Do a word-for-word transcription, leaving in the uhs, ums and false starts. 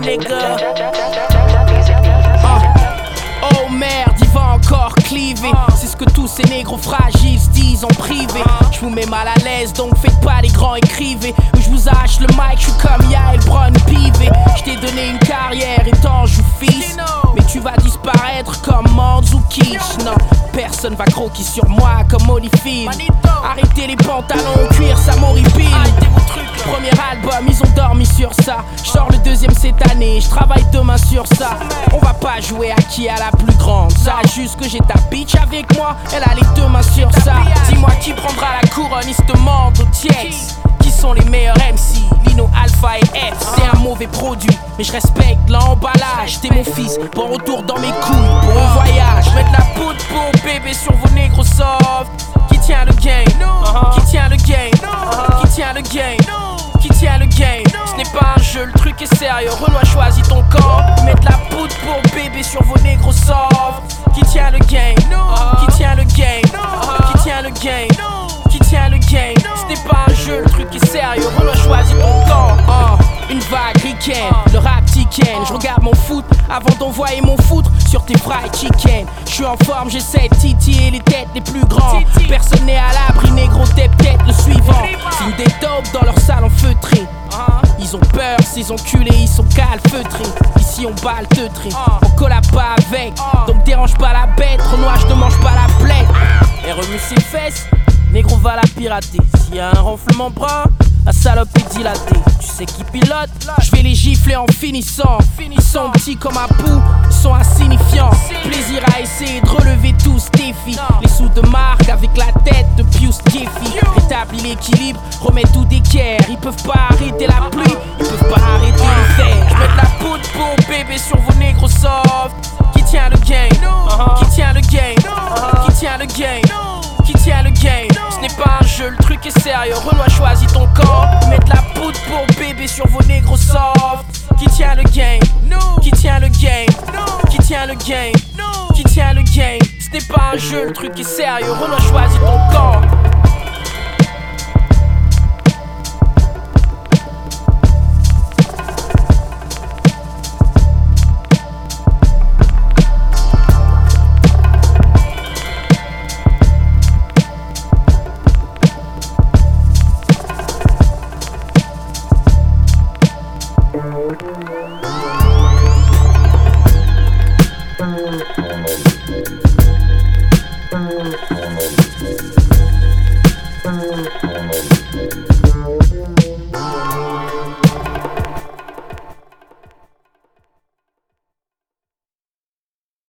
nigga. Oh merde, il va encore cliver. C'est ce que tous ces négros fragiles se disent en privé. Je vous mets mal à l'aise, donc faites pas les grands écrivez. Ou je vous arrache le mic, je suis comme Yael Brown Pivé. Je t'ai donné une carrière étant joue fils, mais tu vas disparaître comme Mandzoukis. Non, personne va croquer sur moi comme Holyfield. Arrêtez les pantalons, cuir, ça m'horripile. Premier album, ils ont dormi sur ça. J'sors le deuxième cette année, j'travaille demain sur ça. On va pas jouer à qui a la plus grande. Ça juste que j'ai ta bitch avec moi, elle a les deux mains sur ça. Dis-moi qui prendra la couronne, ils se demandent au Tiex. Qui sont les meilleurs M C, Lino, Alpha et F. C'est un mauvais produit, mais je respecte l'emballage. T'es mon fils, bon retour dans mes couilles pour un voyage. Mettre la poudre pour bébé sur vos négros soft. Qui tient le game, qui tient le game, qui tient le game, qui tient le game. Ce n'est pas un jeu, le truc est sérieux. Renoir, choisis ton camp. Mettre la poudre pour bébé sur vos négros soft. Qui tient le game, qui tient le game, qui tient le game, qui tient le game. Ce n'est pas un jeu, le truc est sérieux. Renoir, choisis ton camp. uh, Une vague ricaine, le rap tiken. Je regarde mon foot avant d'envoyer mon foutre sur tes fried chicken. Je suis en forme, j'essaie de titiller les têtes les plus grands. Personne n'est à l'abri, négro, t'es peut-être le suivant. Signe des taupes dans leur salle en feutré. Ils ont peur, ces enculés, ils sont calfeutrés. Ici on balle teutré, on collab pas avec. Donc dérange pas la bête, Renoir, je ne mange pas la plaie. Et remue ses fesses, négro va la pirater. S'il y a un renflement brun, la salope est dilatée. Tu sais qui pilote, je vais les gifler en finissant. Ils sont petits comme un pou, ils sont insignifiants. Plaisir à essayer de relever tout ce défi. Les sous de marque avec la tête de Pius Jeffy. Rétablis l'équilibre, remets tout d'équerre. Ils peuvent pas arrêter la pluie, ils peuvent pas arrêter le verre. Je mets la poudre pour bébé sur vos négros soft. Qui tient le game, qui tient le game, qui tient le game, qui tient le game. Ce n'est pas un jeu, le truc est sérieux. Renoir, choisis ton camp. Mettre la poudre pour bébé sur vos négros soft. Qui tient le game, qui tient le game, qui tient le game, qui tient le game. Ce n'est pas un jeu, le truc est sérieux. Renoir, choisis ton camp.